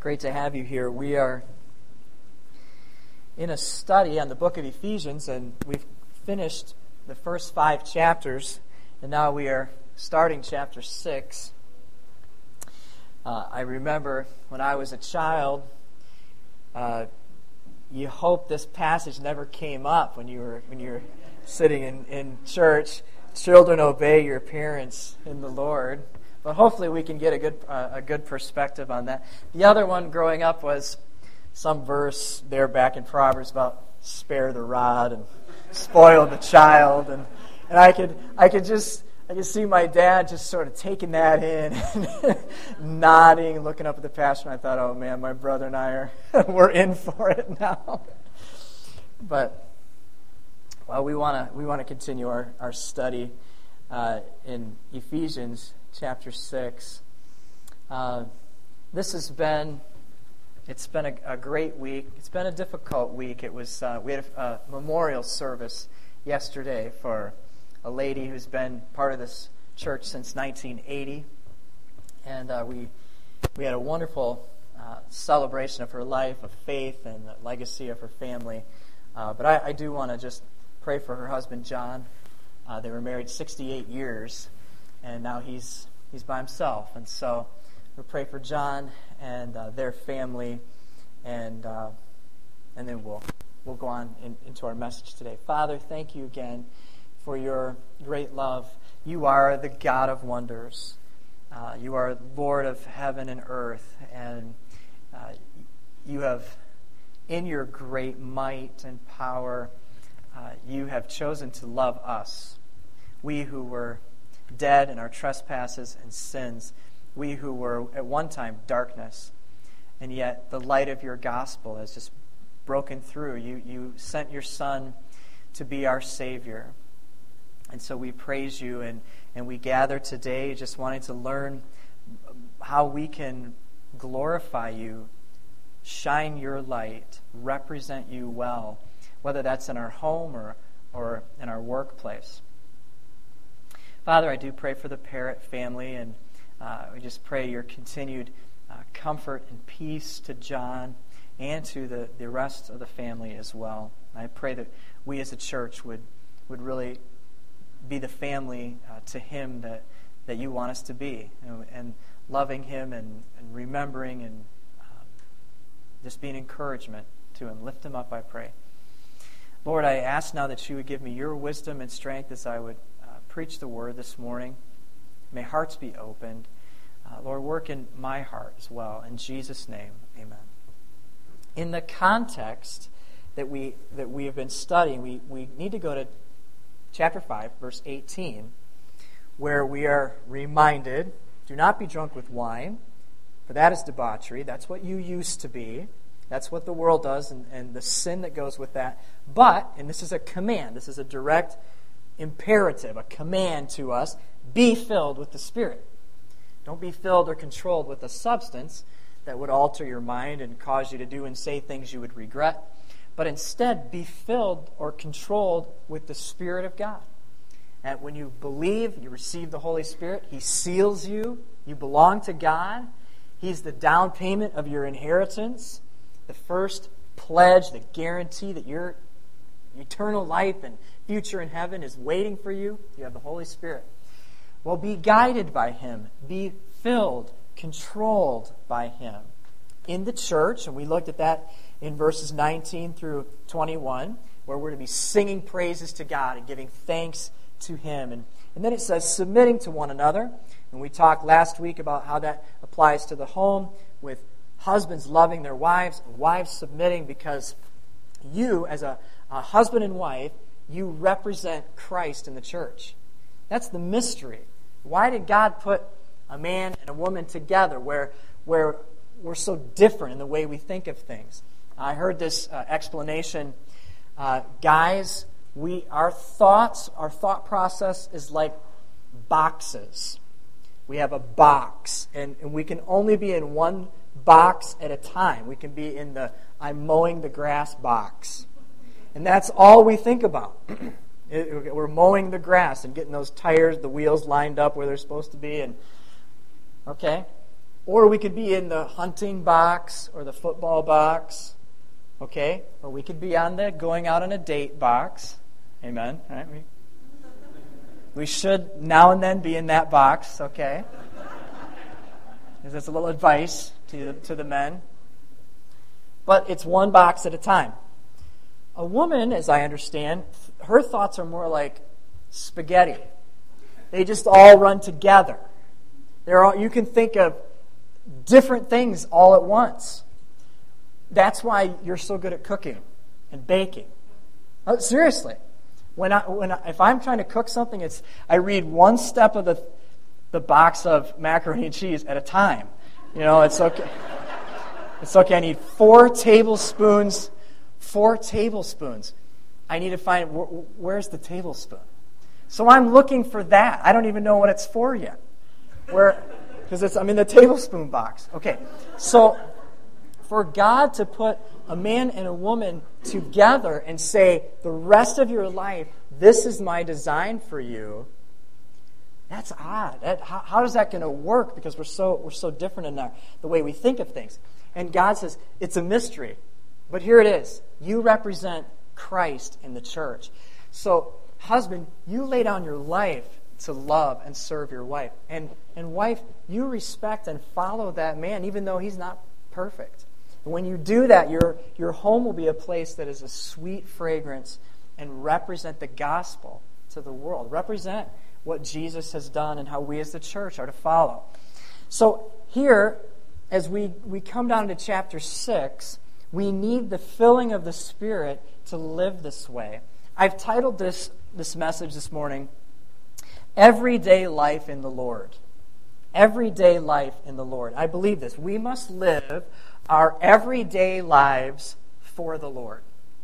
Great to have you here. We are in a study on the book of Ephesians, and we've finished the first 5 chapters, and now we are starting chapter 6. I remember when I was a child, you hope this passage never came up when you were sitting in church. Children, obey your parents in the Lord. But hopefully we can get a good perspective on that. The other one growing up was some verse there back in Proverbs about spare the rod and spoil the child, and I could see my dad just sort of taking that in, and nodding, looking up at the pastor. And I thought, oh man, my brother and I we're in for it now. But we want to continue our study in Ephesians chapter 6. It's been a great week. It's been a difficult week. It was we had a memorial service yesterday for a lady who's been part of this church since 1980, and we had a wonderful celebration of her life, of faith, and the legacy of her family. But I do want to just pray for her husband John. They were married 68 years, and now he's by himself. And so we'll pray for John and their family, and then we'll go on into our message today. Father, thank you again for your great love. You are the God of wonders. You are Lord of heaven and earth, and you have, in your great might and power, you have chosen to love us. We who were dead in our trespasses and sins, we who were at one time darkness, and yet the light of your gospel has just broken through. You sent your Son to be our Savior. And so we praise you, and we gather today just wanting to learn how we can glorify you, shine your light, represent you well, whether that's in our home or in our workplace. Father, I do pray for the Parrott family, and we just pray your continued comfort and peace to John and to the rest of the family as well. I pray that we as a church would really be the family to him that you want us to be, and loving him and remembering and just being encouragement to him. Lift him up, I pray. Lord, I ask now that you would give me your wisdom and strength as I would preach the word this morning. May hearts be opened. Lord, work in my heart as well. In Jesus' name, amen. In the context that we have been studying, we need to go to chapter 5, verse 18, where we are reminded, do not be drunk with wine, for that is debauchery. That's what you used to be. That's what the world does, and the sin that goes with that. But, and this is a command, this is a direct imperative, a command to us, be filled with the Spirit. Don't be filled or controlled with a substance that would alter your mind and cause you to do and say things you would regret. But instead, be filled or controlled with the Spirit of God. And when you believe, you receive the Holy Spirit, He seals you. You belong to God. He's the down payment of your inheritance, the first pledge, the guarantee that your eternal life and future in heaven is waiting for you. You have the Holy Spirit. Well, be guided by Him. Be filled, controlled by Him. In the church, and we looked at that in verses 19 through 21, where we're to be singing praises to God and giving thanks to Him. And then it says, submitting to one another. And we talked last week about how that applies to the home, with husbands loving their wives, and wives submitting, because you, as a husband and wife, you represent Christ in the church. That's the mystery. Why did God put a man and a woman together where we're so different in the way we think of things? I heard this explanation. Guys, our thought process is like boxes. We have a box, and we can only be in one box at a time. We can be in the I'm mowing the grass box. And that's all we think about. We're mowing the grass and getting those tires, the wheels lined up where they're supposed to be. And okay, Or we could be in the hunting box or the football box. Okay? Or we could be on the going out on a date box. Amen? All right? We should now and then be in that box, okay? That's a little advice to the men. But it's one box at a time. A woman, as I understand, her thoughts are more like spaghetti. They just all run together. You can think of different things all at once. That's why you're so good at cooking and baking. Seriously. If I'm trying to cook something, I read one step of the box of macaroni and cheese at a time. It's okay. It's okay. I need 4 tablespoons. 4 tablespoons. I need to find where's the tablespoon. So I'm looking for that. I don't even know what it's for yet. Because I'm in the tablespoon box. Okay. So for God to put a man and a woman together and say, the rest of your life, this is my design for you, that's odd. How is that going to work? Because we're so different in the way we think of things. And God says, it's a mystery. But here it is. You represent Christ in the church. So, husband, you lay down your life to love and serve your wife. And wife, you respect and follow that man, even though he's not perfect. And when you do that, your home will be a place that is a sweet fragrance and represent the gospel to the world. Represent what Jesus has done and how we as the church are to follow. So here, as we come down to chapter 6, we need the filling of the Spirit to live this way. I've titled this message this morning, Everyday Life in the Lord. Everyday life in the Lord. I believe this. We must live our everyday lives for the Lord.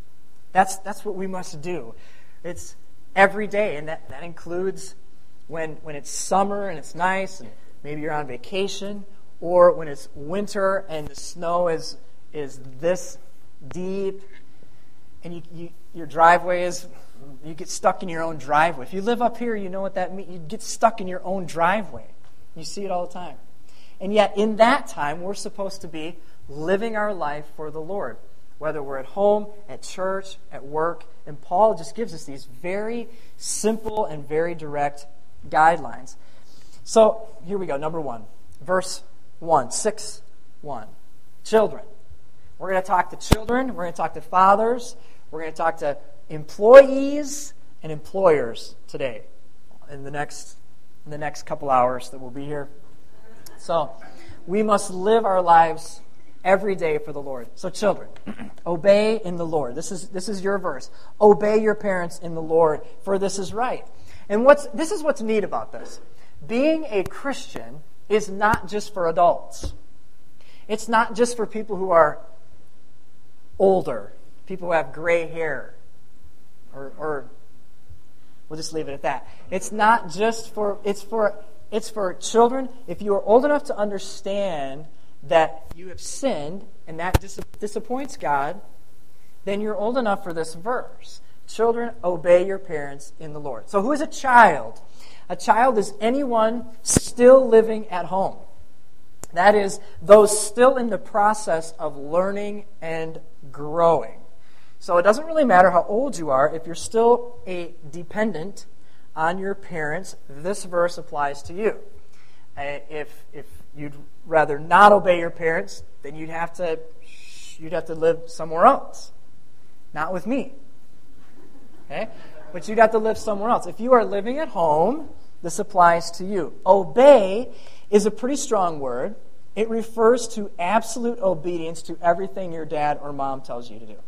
That's what we must do. It's every day, and that includes when it's summer and it's nice, and maybe you're on vacation, or when it's winter and the snow is this deep, and your driveway is, you get stuck in your own driveway. If you live up here, you know what that means. You get stuck in your own driveway. You see it all the time. And yet, in that time, we're supposed to be living our life for the Lord, whether we're at home, at church, at work. And Paul just gives us these very simple and very direct guidelines. So, here we go. Number 1, verse 1, 6:1. Children. We're going to talk to children. We're going to talk to fathers. We're going to talk to employees and employers today in the next couple hours that we'll be here. So, we must live our lives every day for the Lord. So, children, obey in the Lord. This is your verse. Obey your parents in the Lord, for this is right. And this is what's neat about this. Being a Christian is not just for adults. It's not just for people who are older, people who have gray hair, or we'll just leave it at that. It's not just for, it's for children. If you are old enough to understand that you have sinned and that disappoints God, then you're old enough for this verse. Children, obey your parents in the Lord. So who is a child? A child is anyone still living at home. That is, those still in the process of learning and growing. So it doesn't really matter how old you are. If you're still a dependent on your parents, this verse applies to you. If you'd rather not obey your parents, then you'd have to live somewhere else. Not with me. Okay? But you'd have to live somewhere else. If you are living at home, this applies to you. Obey is a pretty strong word. It refers to absolute obedience to everything your dad or mom tells you to do.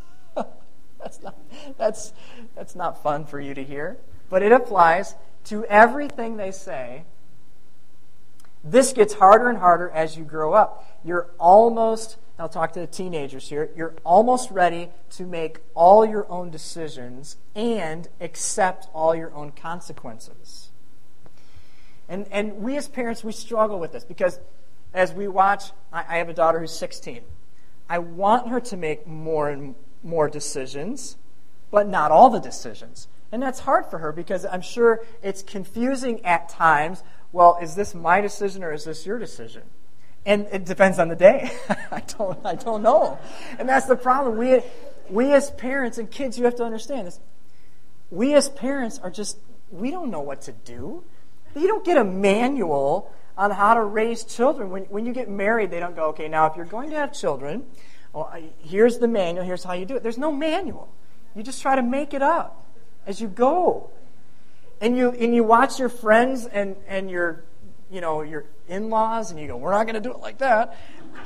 That's not fun for you to hear, but it applies to everything they say. This gets harder and harder as you grow up. You're almost, I'll talk to the teenagers here, you're almost ready to make all your own decisions and accept all your own consequences. And we as parents, we struggle with this because as we watch, I have a daughter who's 16. I want her to make more and more decisions, but not all the decisions. And that's hard for her because I'm sure it's confusing at times. Well, is this my decision or is this your decision? And it depends on the day. I don't know. And that's the problem. We as parents and kids, you have to understand this. We as parents we don't know what to do. You don't get a manual on how to raise children. When you get married, they don't go, okay, now if you're going to have children, well, here's the manual, here's how you do it. There's no manual. You just try to make it up as you go. And you watch your friends and your in-laws, and you go, we're not going to do it like that.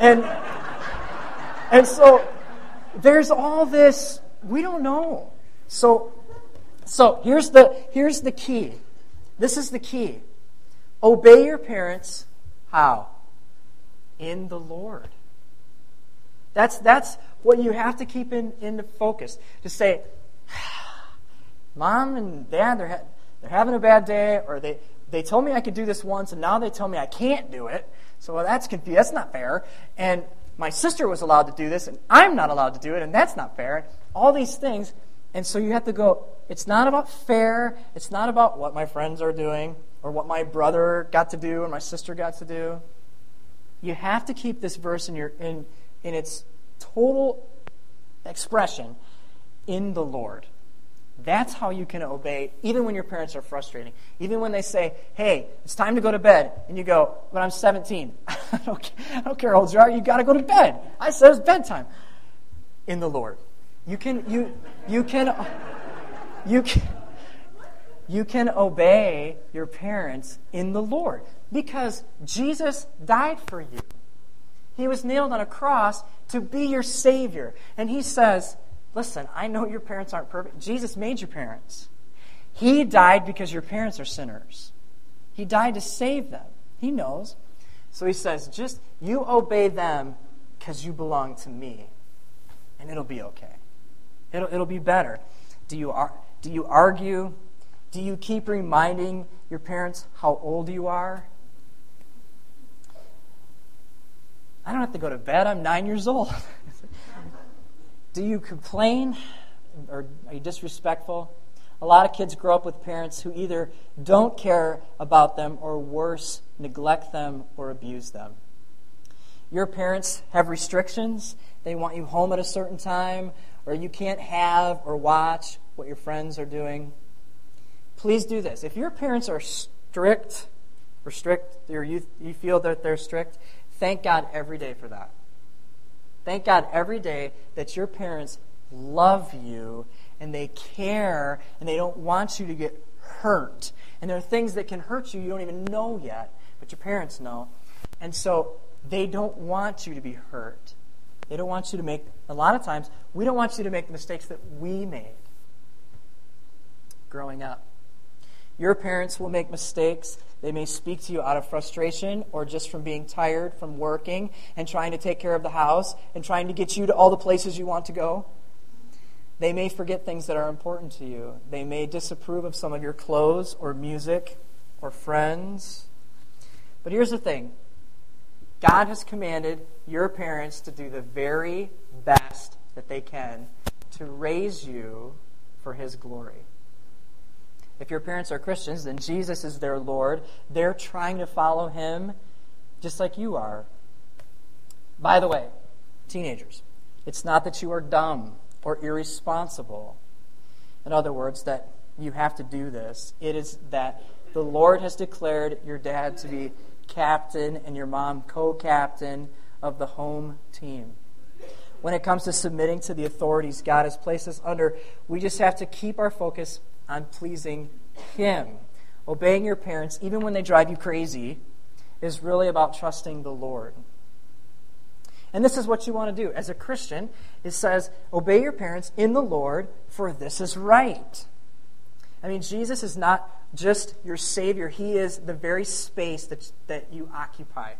And so there's all this, we don't know. So here's the key. This is the key. Obey your parents, how? In the Lord. That's what you have to keep in focus. To say, Mom and Dad, they're having a bad day, or they told me I could do this once, and now they tell me I can't do it. So that's confusing. That's not fair. And my sister was allowed to do this, and I'm not allowed to do it, and that's not fair. All these things. And so you have to go, it's not about fair. It's not about what my friends are doing or what my brother got to do and my sister got to do. You have to keep this verse in its total expression in the Lord. That's how you can obey, even when your parents are frustrating. Even when they say, hey, it's time to go to bed. And you go, but I'm 17. I don't care how old you are. You got to go to bed. I said it's bedtime. In the Lord. You can obey your parents in the Lord because Jesus died for you. He was nailed on a cross to be your Savior. And he says, listen, I know your parents aren't perfect. Jesus made your parents. He died because your parents are sinners. He died to save them. He knows. So he says, just you obey them because you belong to me. And it'll be okay. It'll be better. Do you argue? Do you keep reminding your parents how old you are? I don't have to go to bed. I'm 9 years old. Do you complain? Or are you disrespectful? A lot of kids grow up with parents who either don't care about them or worse, neglect them or abuse them. Your parents have restrictions. They want you home at a certain time, or you can't have or watch what your friends are doing. Please do this. If your parents are strict, or you feel that they're strict, thank God every day for that. Thank God every day that your parents love you and they care and they don't want you to get hurt. And there are things that can hurt you don't even know yet, but your parents know. And so they don't want you to be hurt. They don't want you to make, a lot of times, we don't want you to make the mistakes that we made growing up. Your parents will make mistakes. They may speak to you out of frustration or just from being tired from working and trying to take care of the house and trying to get you to all the places you want to go. They may forget things that are important to you. They may disapprove of some of your clothes or music or friends. But here's the thing. God has commanded your parents to do the very best that they can to raise you for His glory. If your parents are Christians, then Jesus is their Lord. They're trying to follow Him just like you are. By the way, teenagers, it's not that you are dumb or irresponsible. In other words, that you have to do this. It is that the Lord has declared your dad to be captain and your mom co-captain of the home team. When it comes to submitting to the authorities God has placed us under, we just have to keep our focus on pleasing Him. Obeying your parents, even when they drive you crazy, is really about trusting the Lord. And this is what you want to do. As a Christian, it says, obey your parents in the Lord, for this is right. I mean, Jesus is not just your Savior. He is the very space that you occupy.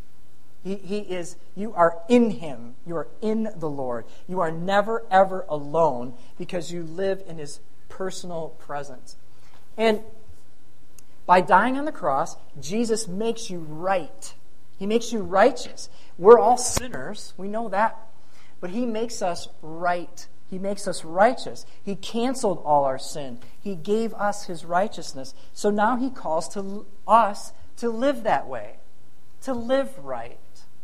He is, you are in Him. You are in the Lord. You are never, ever alone because you live in His personal presence. And by dying on the cross, Jesus makes you right. He makes you righteous. We're all sinners. We know that. But He makes us right. He makes us righteous. He canceled all our sin. He gave us His righteousness. So now He calls to us to live that way, to live right.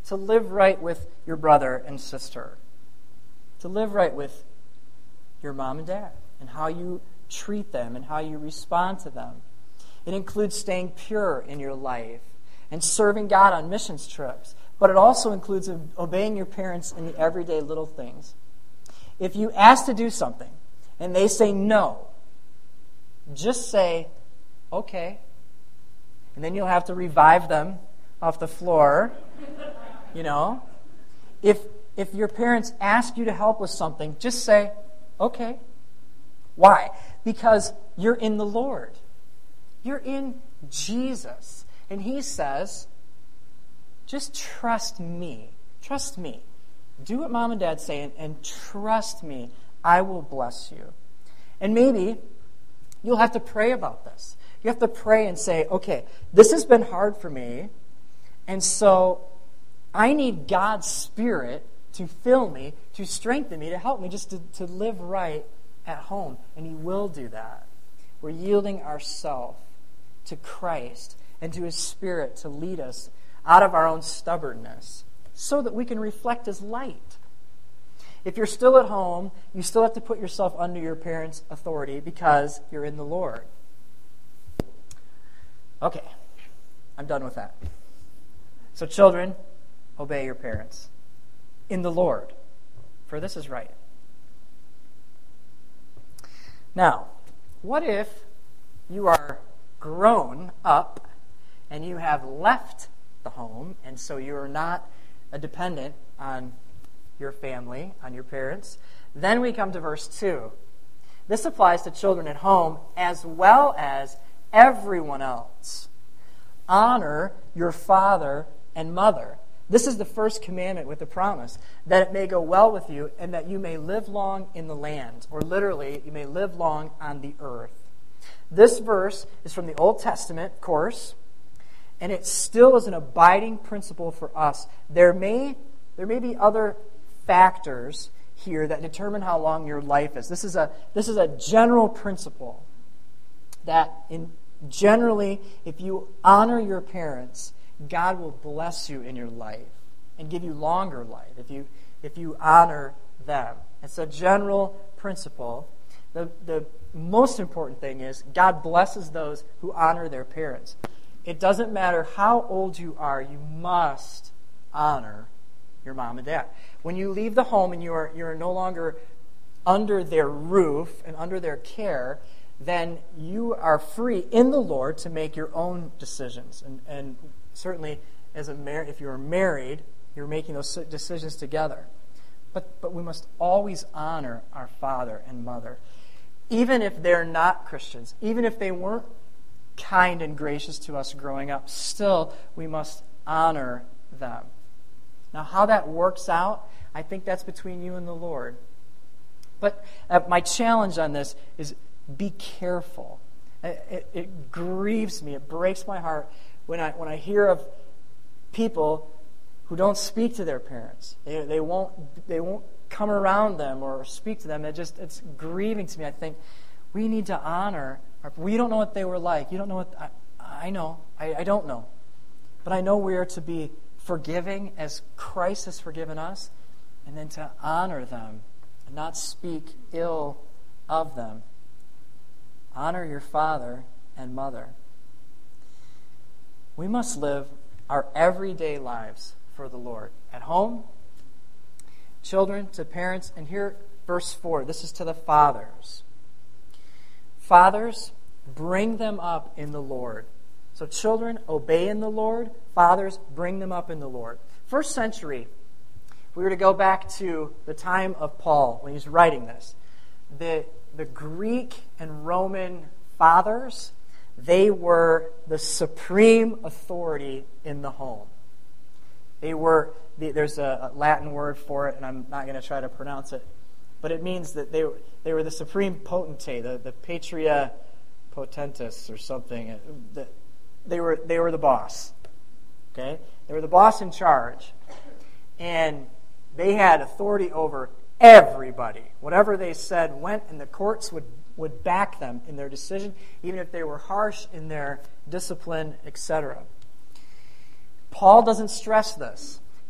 to live right with your brother and sister, to live right with your mom and dad, and how you treat them and how you respond to them. It includes staying pure in your life and serving God on missions trips. But it also includes obeying your parents in the everyday little things. If you ask to do something and they say no, just say, okay. And then you'll have to revive them off the floor. If your parents ask you to help with something, just say, okay. Why? Because you're in the Lord. You're in Jesus. And He says, just trust me. Trust me. Do what mom and dad say and trust me. I will bless you. And maybe you'll have to pray about this. You have to pray and say, okay, this has been hard for me, and so I need God's Spirit to fill me, to strengthen me, to help me just to live right at home. And He will do that. We're yielding ourselves to Christ and to His Spirit to lead us out of our own stubbornness so that we can reflect His light. If you're still at home, you still have to put yourself under your parents' authority because you're in the Lord. Okay, I'm done with that. So children, obey your parents in the Lord, for this is right. Now, what if you are grown up and you have left the home, and so you are not a dependent on your family, on your parents? Then we come to verse 2. This applies to children at home as well as everyone else. Honor your father and mother. This is the first commandment with the promise, that it may go well with you and that you may live long in the land. Or literally, you may live long on the earth. This verse is from the Old Testament, of course, and it still is an abiding principle for us. There may be other factors here that determine how long your life is. This is a general principle that generally, if you honor your parents, God will bless you in your life and give you longer life if you honor them. It's a general principle. The most important thing is God blesses those who honor their parents. It doesn't matter how old you are, you must honor your mom and dad. When you leave the home and you're no longer under their roof and under their care, then you are free in the Lord to make your own decisions. And certainly, if you're married, you're making those decisions together. But we must always honor our father and mother. Even if they're not Christians, even if they weren't kind and gracious to us growing up, still we must honor them. Now, how that works out, I think that's between you and the Lord. But my challenge on this is be careful. It grieves me. It breaks my heart when I hear of people who don't speak to their parents. They won't come around them or speak to them. It's grieving to me. I think we need to honor. We don't know what they were like. You don't know what I know. I don't know, but I know we are to be forgiving as Christ has forgiven us, and then to honor them and not speak ill of them. Honor your father and mother. We must live our everyday lives for the Lord. At home, children to parents, and here, verse 4, this is to the fathers. Fathers, bring them up in the Lord. So children, obey in the Lord. Fathers, bring them up in the Lord. First century, if we were to go back to the time of Paul when he's writing this, the Greek and Roman fathers, they were the supreme authority in the home. There's a Latin word for it, and I'm not going to try to pronounce it, but it means that they were the supreme potentate, the patria potentis or something. They were the boss. Okay? They were the boss in charge. And they had authority over everybody. Whatever they said went, and the courts would back them in their decision, even if they were harsh in their discipline, etc. Paul doesn't stress this.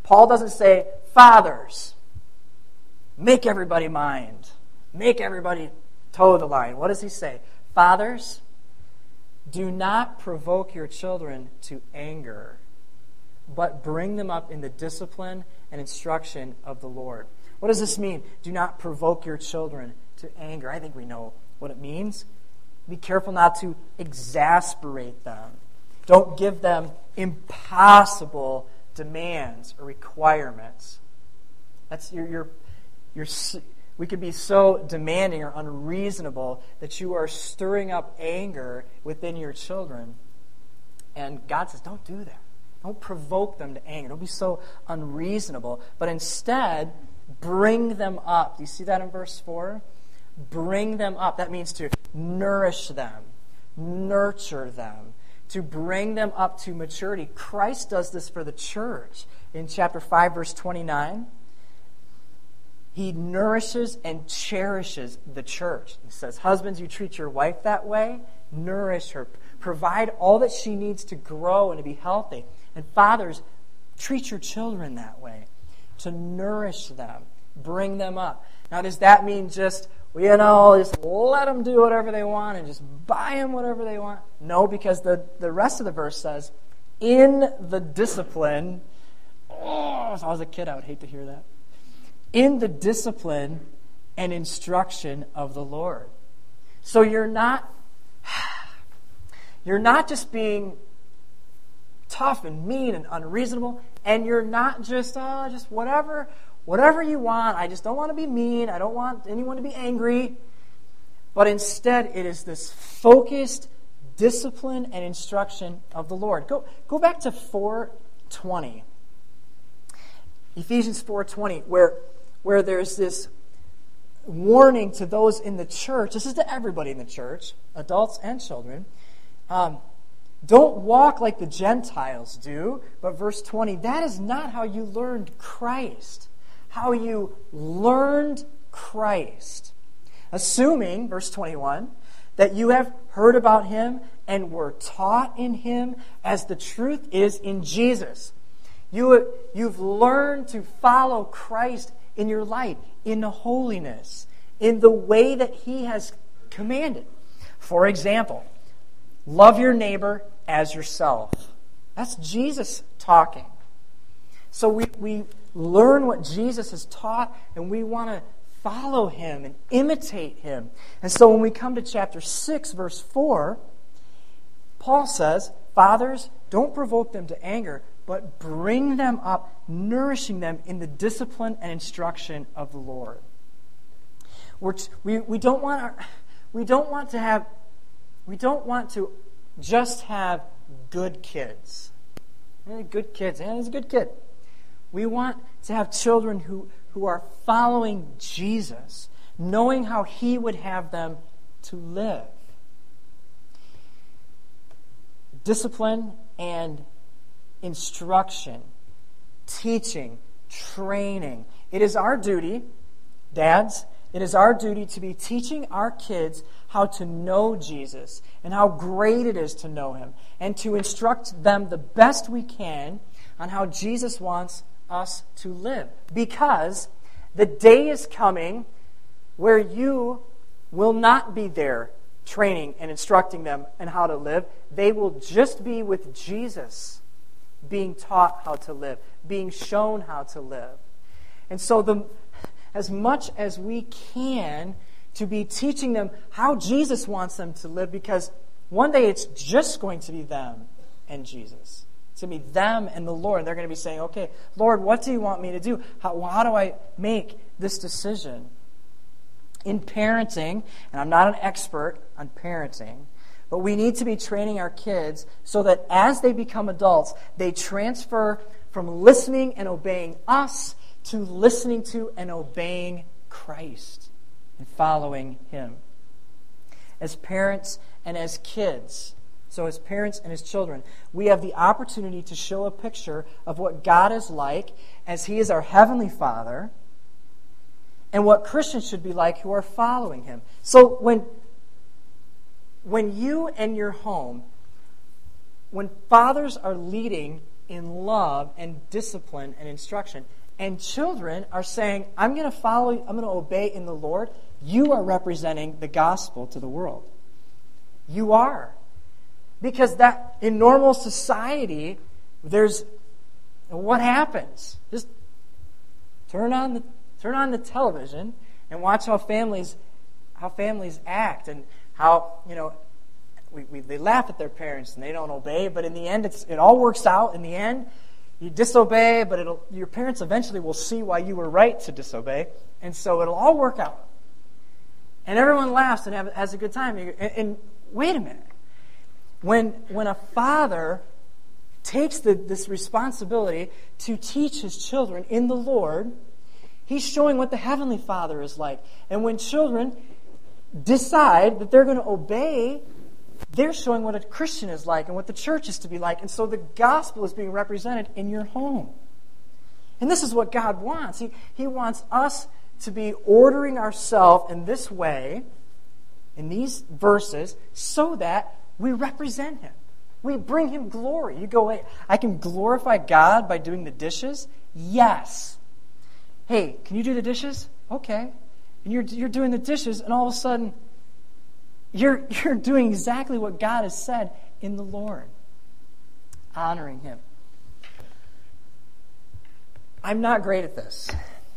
Paul doesn't say, fathers, make everybody mind. Make everybody toe the line. What does he say? Fathers, do not provoke your children to anger, but bring them up in the discipline and instruction of the Lord. What does this mean? Do not provoke your children to anger. I think we know what it means. Be careful not to exasperate them. Don't give them impossible demands or requirements. That's we could be so demanding or unreasonable that you are stirring up anger within your children. And God says, don't do that. Don't provoke them to anger. Don't be so unreasonable. But instead, bring them up. Do you see that in verse 4? Bring them up. That means to nourish them, nurture them, to bring them up to maturity. Christ does this for the church. In chapter 5, verse 29, He nourishes and cherishes the church. He says, husbands, you treat your wife that way. Nourish her. Provide all that she needs to grow and to be healthy. And fathers, treat your children that way. To nourish them. Bring them up. Now, does that mean just let them do whatever they want and just buy them whatever they want? No, because the rest of the verse says, in the discipline. Oh, if I was a kid, I would hate to hear that. In the discipline and instruction of the Lord. So you're not just being tough and mean and unreasonable, and you're not just whatever you want. I just don't want to be mean. I don't want anyone to be angry. But instead, it is this focused discipline and instruction of the Lord. Go back to 4:20. Ephesians 4:20, where there's this warning to those in the church. This is to everybody in the church, adults and children. Don't walk like the Gentiles do. But verse 20, that is not how you learned Christ. How you learned Christ. Assuming, verse 21, that you have heard about Him and were taught in Him as the truth is in Jesus. You've learned to follow Christ in your life, in holiness, in the way that He has commanded. For example, love your neighbor as yourself. That's Jesus talking. So we learn what Jesus has taught, and we want to follow Him and imitate Him. And so when we come to chapter 6, verse 4, Paul says, fathers, don't provoke them to anger, but bring them up, nourishing them in the discipline and instruction of the Lord. We don't want to just have good kids. Good kids. He's a good kid. We want to have children who are following Jesus, knowing how He would have them to live. Discipline and instruction, teaching, training. It is our duty, dads, it is our duty to be teaching our kids how to know Jesus and how great it is to know Him, and to instruct them the best we can on how Jesus wants us to live. Because the day is coming where you will not be there training and instructing them on how to live. They will just be with Jesus, being taught how to live, being shown how to live. And so as much as we can to be teaching them how Jesus wants them to live, because one day it's just going to be them and Jesus. It's going to be them and the Lord. And they're going to be saying, okay, Lord, what do you want me to do? How do I make this decision? In parenting, and I'm not an expert on parenting, but we need to be training our kids so that as they become adults, they transfer from listening and obeying us to listening to and obeying Christ and following Him. As parents and as kids, so as parents and as children, we have the opportunity to show a picture of what God is like as He is our Heavenly Father, and what Christians should be like who are following Him. So when you and your home, when fathers are leading in love and discipline and instruction. And children are saying, I'm going to follow, I'm going to obey in the Lord. You are representing the gospel to the world. You are. Because that in normal society, what happens? Just turn on the television and watch how families act, and how, they laugh at their parents and they don't obey, but in the end it all works out. In the end, you disobey, but your parents eventually will see why you were right to disobey, and so it'll all work out. And everyone laughs and has a good time. And wait a minute. When a father takes this responsibility to teach his children in the Lord, he's showing what the Heavenly Father is like. And when children decide that they're going to obey, they're showing what a Christian is like and what the church is to be like. And so the gospel is being represented in your home. And this is what God wants. He wants us to be ordering ourselves in this way, in these verses, so that we represent Him. We bring Him glory. You go, wait, I can glorify God by doing the dishes? Yes. Hey, can you do the dishes? Okay. And you're doing the dishes, and all of a sudden, you're doing exactly what God has said in the Lord. Honoring Him. I'm not great at this.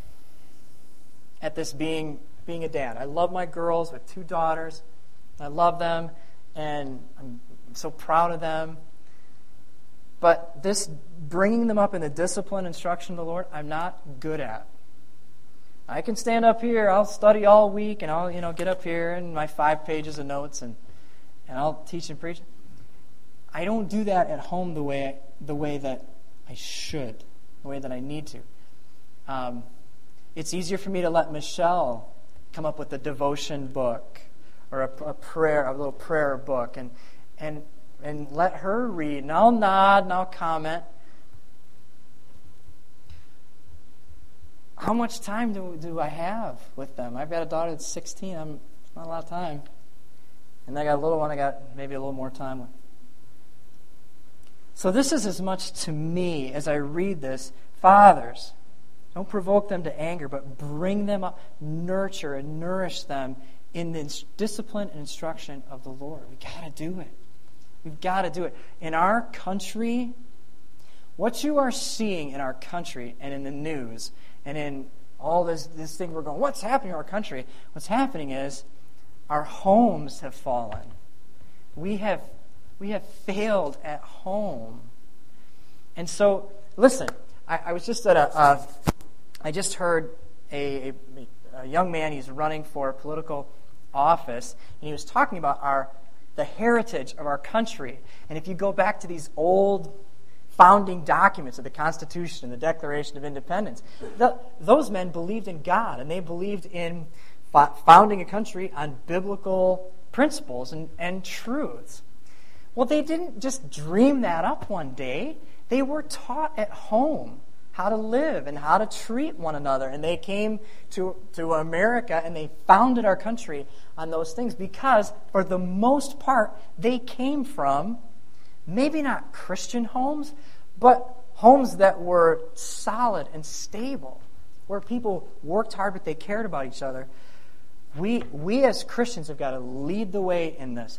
At this being a dad. I love my girls with 2 daughters. I love them, and I'm so proud of them. But this bringing them up in the discipline, instruction of the Lord, I'm not good at. I can stand up here, I'll study all week, and I'll get up here and my 5 pages of notes, and I'll teach and preach. I don't do that at home the way that I should, the way that I need to. It's easier for me to let Michelle come up with a devotion book or a little prayer book, and let her read, and I'll nod and I'll comment. How much time do I have with them? I've got a daughter that's 16. It's not a lot of time. And I got a little one I got maybe a little more time with. So this is as much to me as I read this. Fathers, don't provoke them to anger, but bring them up, nurture and nourish them in the discipline and instruction of the Lord. We've got to do it. We've got to do it. In our country, what you are seeing in our country and in the news and in all this thing we're going, what's happening in our country? What's happening is our homes have fallen. We have failed at home. And so, listen, I was just at I just heard a young man, he's running for political office, and he was talking about the heritage of our country. And if you go back to these old founding documents of the Constitution and the Declaration of Independence, those men believed in God, and they believed in founding a country on biblical principles and truths. Well, they didn't just dream that up one day. They were taught at home how to live and how to treat one another. And they came to America and they founded our country on those things because, for the most part, they came from maybe not Christian homes, but homes that were solid and stable, where people worked hard but they cared about each other. We as Christians have got to lead the way in this.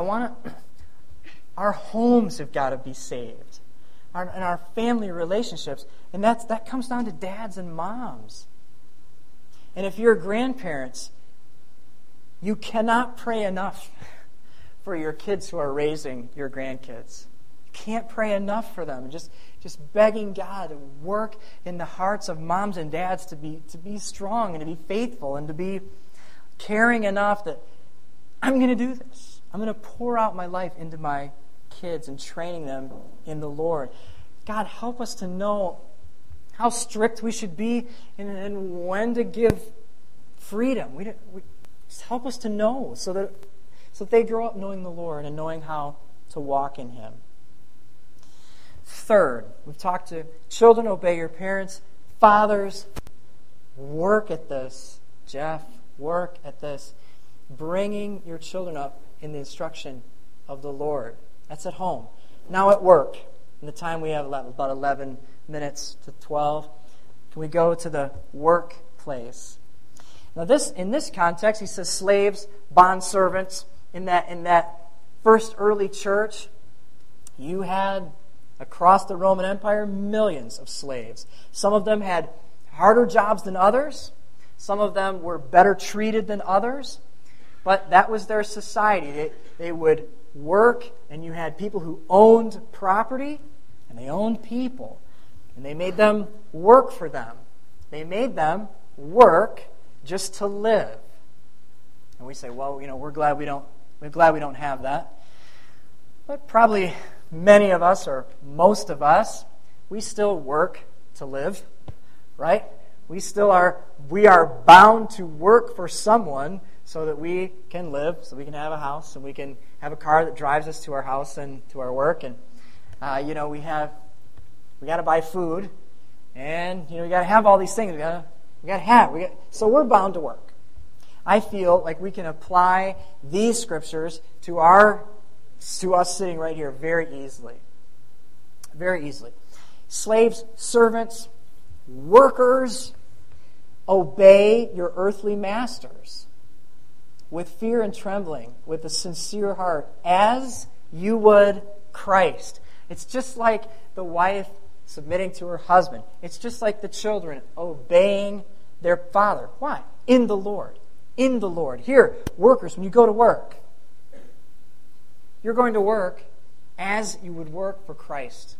Our homes have got to be saved. And our family relationships. And that comes down to dads and moms. And if you're grandparents, you cannot pray enough for your kids who are raising your grandkids. You can't pray enough for them. Just begging God to work in the hearts of moms and dads to be strong and to be faithful and to be caring enough that I'm going to do this. I'm going to pour out my life into my kids and training them in the Lord. God, help us to know how strict we should be and when to give freedom. Just help us to know so that they grow up knowing the Lord and knowing how to walk in Him. Third, we've talked to children, obey your parents. Fathers, work at this. Jeff, work at this. Bringing your children up in the instruction of the Lord. That's at home. Now at work. in the time we have left, about 11 minutes to 12, can we go to the workplace? Now, in this context, he says slaves, bondservants. In that first early church, you had, across the Roman Empire, millions of slaves. Some of them had harder jobs than others. Some of them were better treated than others. But that was their society. They would work, and you had people who owned property, and they owned people. And they made them work for them. They made them work just to live. And we say, well, we're glad we don't have that. But probably many of us, or most of us, we still work to live, right? We are bound to work for someone so that we can live, so we can have a house, and we can have a car that drives us to our house and to our work. And we got to buy food, and we got to have all these things. So we're bound to work. I feel like we can apply these scriptures to us sitting right here very easily. Very easily. Slaves, servants, workers, obey your earthly masters with fear and trembling, with a sincere heart, as you would Christ. It's just like the wife submitting to her husband. It's just like the children obeying their father. Why? In the Lord. In the Lord. Here, workers, when you go to work, you're going to work as you would work for Christ.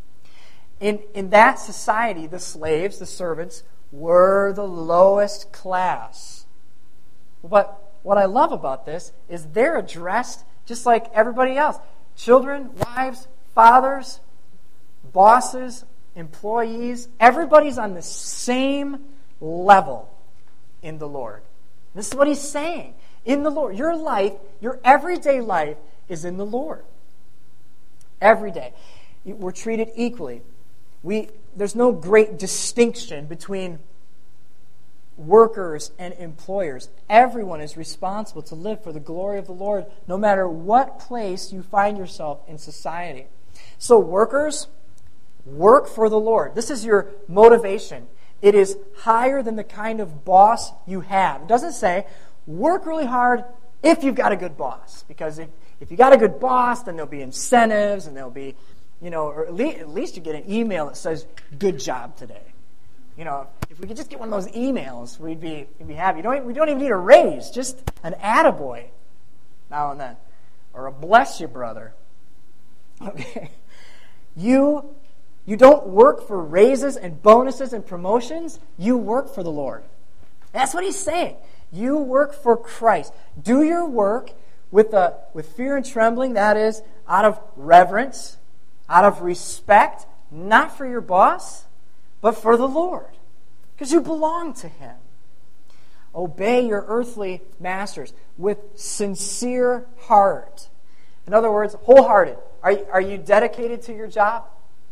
In that society, the slaves, the servants, were the lowest class. But what I love about this is they're addressed just like everybody else. Children, wives, fathers, bosses, employees, everybody's on the same level in the Lord. This is what he's saying. In the Lord. Your life, your everyday life is in the Lord. Every day. We're treated equally. There's no great distinction between workers and employers. Everyone is responsible to live for the glory of the Lord, no matter what place you find yourself in society. So workers, work for the Lord. This is your motivation. It is higher than the kind of boss you have. It doesn't say, work really hard if you've got a good boss. Because if you got a good boss, then there'll be incentives, and there'll be, or at least you get an email that says, good job today. If we could just get one of those emails, we'd be happy. We don't even need a raise, just an attaboy now and then. Or a bless you, brother. Okay. You don't work for raises and bonuses and promotions. You work for the Lord. That's what he's saying. You work for Christ. Do your work with fear and trembling. That is, out of reverence, out of respect, not for your boss, but for the Lord, because you belong to him. Obey your earthly masters with sincere heart. In other words, wholehearted. Are you dedicated to your job?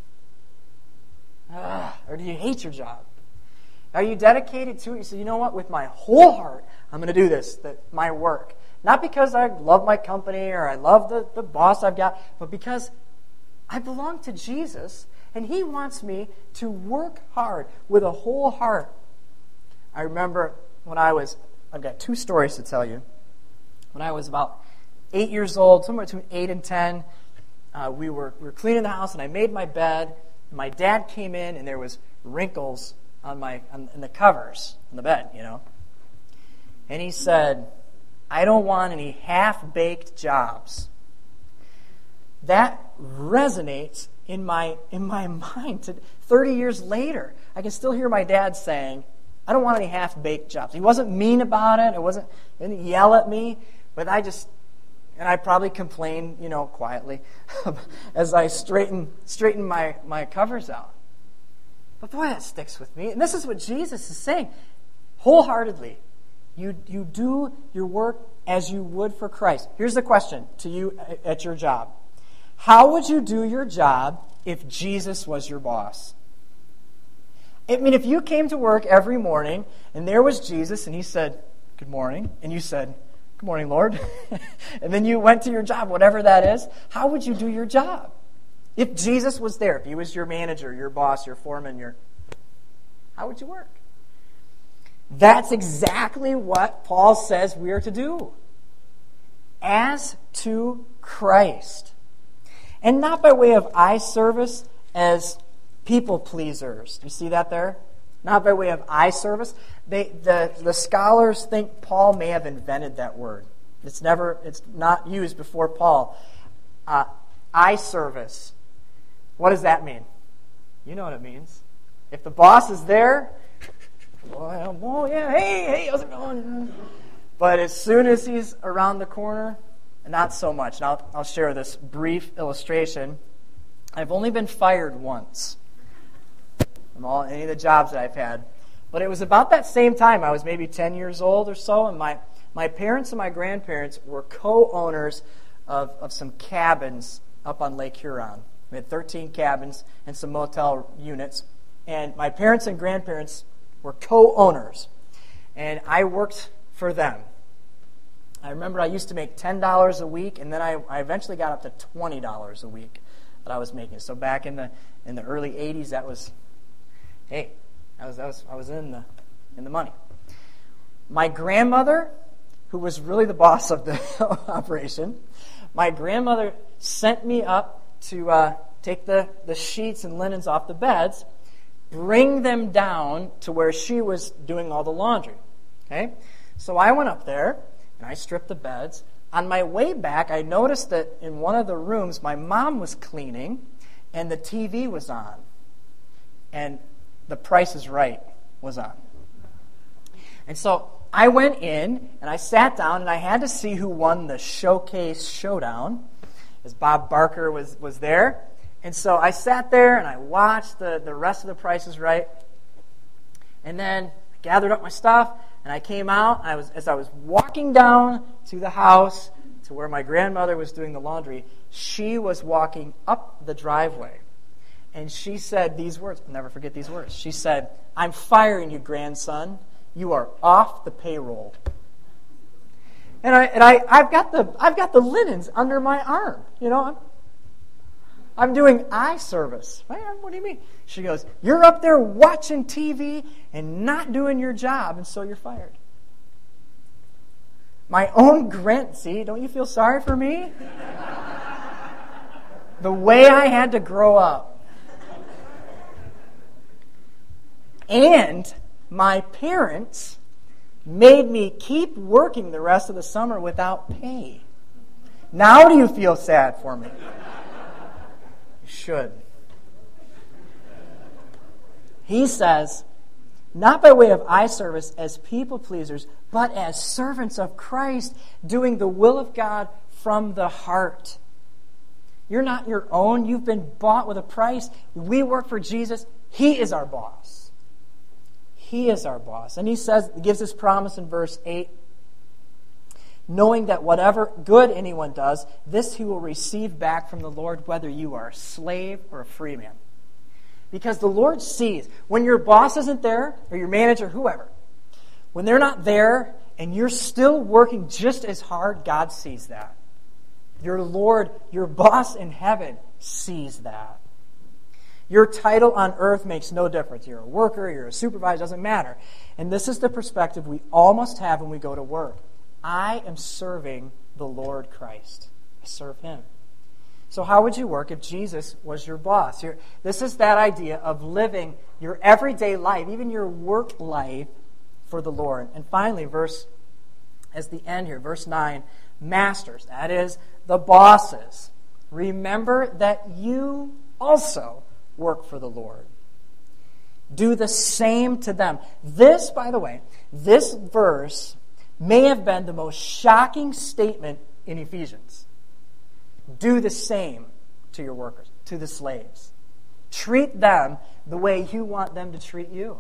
Or do you hate your job? Are you dedicated to it? You say, you know what? With my whole heart, I'm going to do this, my work. Not because I love my company or I love the boss I've got, but because I belong to Jesus, and he wants me to work hard with a whole heart. I remember I've got two stories to tell you. When I was about 8 years old, somewhere between 8 and 10, we were cleaning the house, and I made my bed. My dad came in, and there was wrinkles in the covers on the bed, And he said, I don't want any half-baked jobs. That resonates in my mind. 30 years later, I can still hear my dad saying, I don't want any half-baked jobs. He wasn't mean about it. He didn't yell at me, but I probably complained, quietly as I straighten my covers out. But boy, that sticks with me. And this is what Jesus is saying. Wholeheartedly, you do your work as you would for Christ. Here's the question to you at your job. How would you do your job if Jesus was your boss? I mean, if you came to work every morning and there was Jesus and he said, good morning, and you said, good morning, Lord, and then you went to your job, whatever that is, how would you do your job? If Jesus was there, if he was your manager, your boss, your foreman, how would you work? That's exactly what Paul says we are to do. As to Christ. And not by way of eye service as people pleasers. Do you see that there? Not by way of eye service. The scholars think Paul may have invented that word. It's not used before Paul. Eye service. What does that mean? You know what it means. If the boss is there, well, yeah, hey, how's it going? But as soon as he's around the corner, not so much. And I'll share this brief illustration. I've only been fired once from any of the jobs that I've had. But it was about that same time. I was maybe 10 years old or so, and my parents and my grandparents were co-owners of some cabins up on Lake Huron. We had 13 cabins and some motel units. And my parents and grandparents were co-owners. And I worked for them. I remember I used to make $10 a week, and then I eventually got up to $20 a week that I was making. So back in the early 80s, that was, hey, I was in the money. My grandmother, who was really the boss of the operation, my grandmother sent me up to take the sheets and linens off the beds, bring them down to where she was doing all the laundry. Okay? So I went up there, and I stripped the beds. On my way back, I noticed that in one of the rooms, my mom was cleaning, and the TV was on. And The Price is Right was on. And so I went in, and I sat down, and I had to see who won the Showcase Showdown, as Bob Barker was there. And so I sat there, and I watched the rest of The Price is Right. And then I gathered up my stuff, and I came out. As I was walking down to the house, to where my grandmother was doing the laundry, she was walking up the driveway. And she said these words. I'll never forget these words. She said, "I'm firing you, grandson. You are off the payroll." And I've got the linens under my arm. You know, I'm doing eye service. What do you mean? She goes, "You're up there watching TV and not doing your job, and so you're fired." My own see, don't you feel sorry for me? The way I had to grow up. And my parents made me keep working the rest of the summer without pay. Now do you feel sad for me? You should. He says, not by way of eye service as people pleasers, but as servants of Christ, doing the will of God from the heart. You're not your own. You've been bought with a price. We work for Jesus. He is our boss. He is our boss. And he gives this promise in verse 8, knowing that whatever good anyone does, this he will receive back from the Lord, whether you are a slave or a free man. Because the Lord sees, when your boss isn't there, or your manager, whoever, when they're not there, and you're still working just as hard, God sees that. Your Lord, your boss in heaven, sees that. Your title on earth makes no difference. You're a worker, you're a supervisor, doesn't matter. And this is the perspective we all must have when we go to work. I am serving the Lord Christ. I serve Him. So how would you work if Jesus was your boss? This is that idea of living your everyday life, even your work life, for the Lord. And finally, as the end here, verse 9, masters, that is, the bosses, remember that you also work for the Lord. Do the same to them. This, by the way, this verse may have been the most shocking statement in Ephesians. Do the same to your workers, to the slaves. Treat them the way you want them to treat you.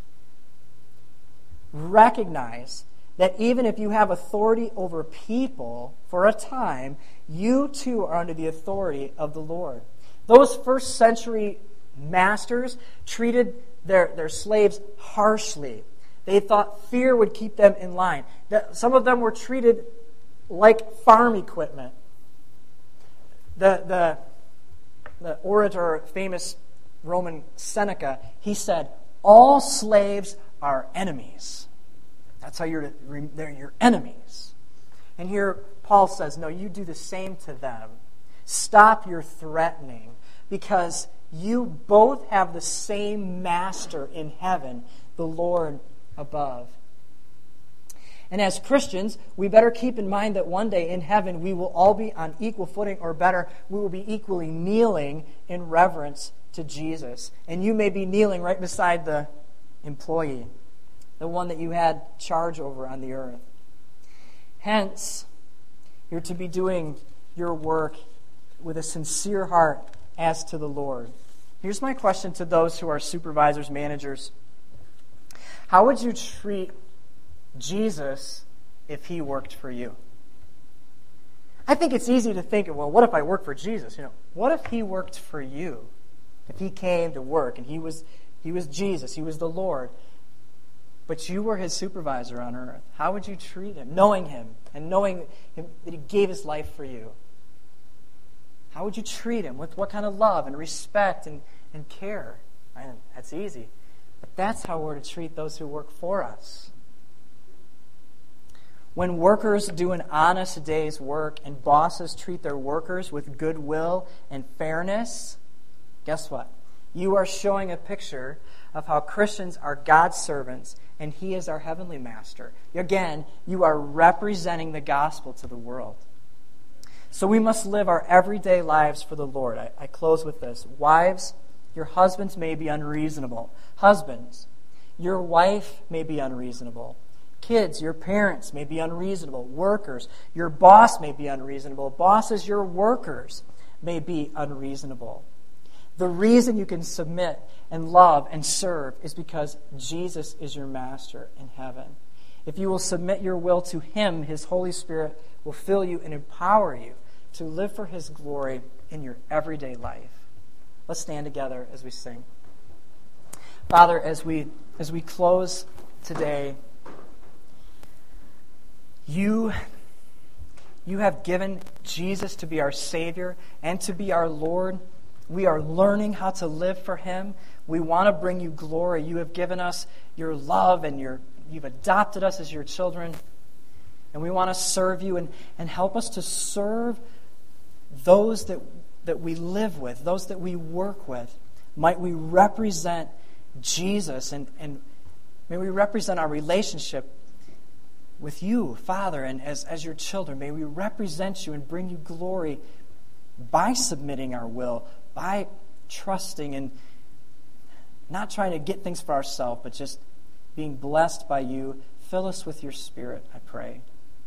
Recognize that even if you have authority over people for a time, you too are under the authority of the Lord. Those first century masters treated their slaves harshly. They thought fear would keep them in line. Some of them were treated like farm equipment. The the orator, famous Roman Seneca, he said, all slaves are enemies. That's how they're your enemies. And here Paul says, no, you do the same to them. Stop your threatening, because you both have the same master in heaven, the Lord above. And as Christians, we better keep in mind that one day in heaven we will all be on equal footing, or better, we will be equally kneeling in reverence to Jesus. And you may be kneeling right beside the employee, the one that you had charge over on the earth. Hence, you're to be doing your work with a sincere heart as to the Lord. Here's my question to those who are supervisors, managers. How would you treat Jesus if he worked for you? I think it's easy to think, well, what if I work for Jesus? What if he worked for you? If he came to work and he was Jesus, he was the Lord, but you were his supervisor on earth. How would you treat him, knowing him and knowing him, that he gave his life for you? How would you treat him? With what kind of love and respect and care? That's easy. But that's how we're to treat those who work for us. When workers do an honest day's work and bosses treat their workers with goodwill and fairness, guess what? You are showing a picture of how Christians are God's servants and he is our heavenly master. Again, you are representing the gospel to the world. So we must live our everyday lives for the Lord. I close with this. Wives, your husbands may be unreasonable. Husbands, your wife may be unreasonable. Kids, your parents may be unreasonable. Workers, your boss may be unreasonable. Bosses, your workers may be unreasonable. The reason you can submit and love and serve is because Jesus is your master in heaven. If you will submit your will to him, his Holy Spirit will fill you and empower you to live for his glory in your everyday life. Let's stand together as we sing. Father, as we close today, you have given Jesus to be our Savior and to be our Lord. We are learning how to live for him. We want to bring you glory. You have given us your love and you've adopted us as your children. And we want to serve you and help us to serve those that we live with, those that we work with. Might we represent Jesus and may we represent our relationship with you, Father, and as your children. May we represent you and bring you glory by submitting our will, by trusting and not trying to get things for ourselves, but just being blessed by you. Fill us with your Spirit, I pray.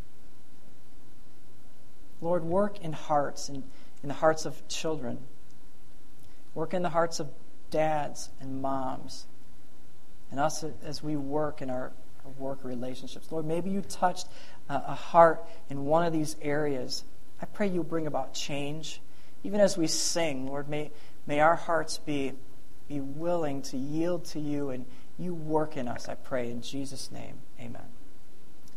Lord, work in hearts, in the hearts of children. Work in the hearts of dads and moms, and us as we work in our work relationships. Lord, maybe you touched a heart in one of these areas. I pray you'll bring about change. Even as we sing, Lord, may our hearts be willing to yield to you and you work in us, I pray in Jesus' name. Amen.